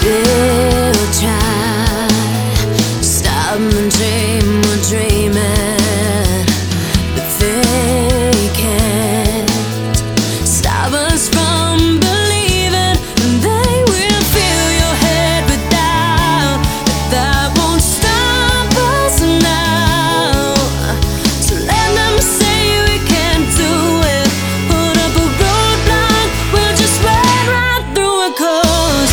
We'll try to stop the dream we're dreaming, but they can't stop us from believing. And they will fill your head with doubt, but that won't stop us now. So let them say we can't do it. Put up a roadblock, we'll just run right through it, 'cause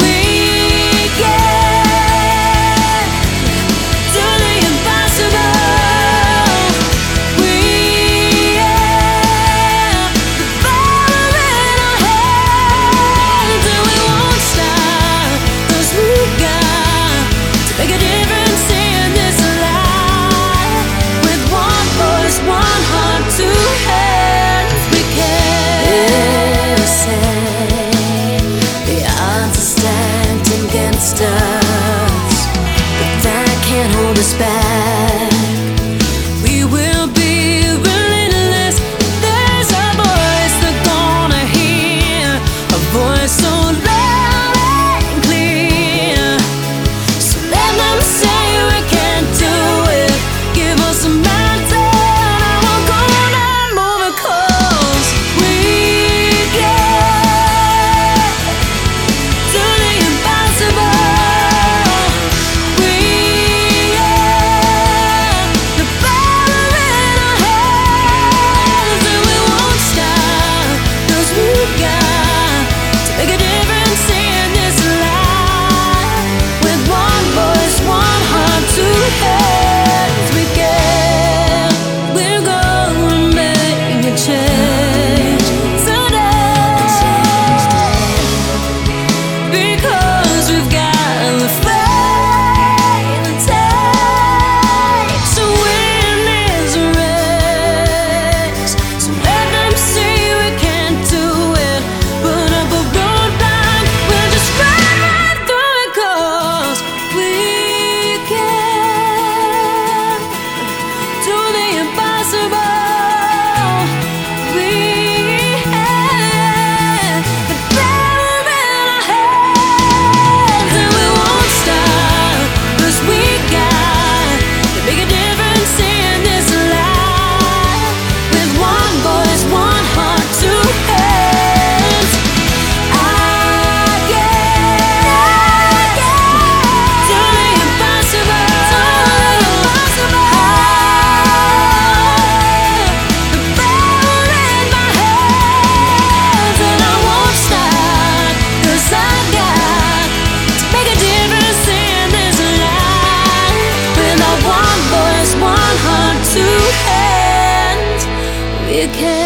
us, but that can't hold us back. We will be relentless. There's a voice they're gonna hear, a voice so loud and clear. So let them say we can't do it. Give us a mountain and we're gonna move it, 'cause we can do the impossible. You can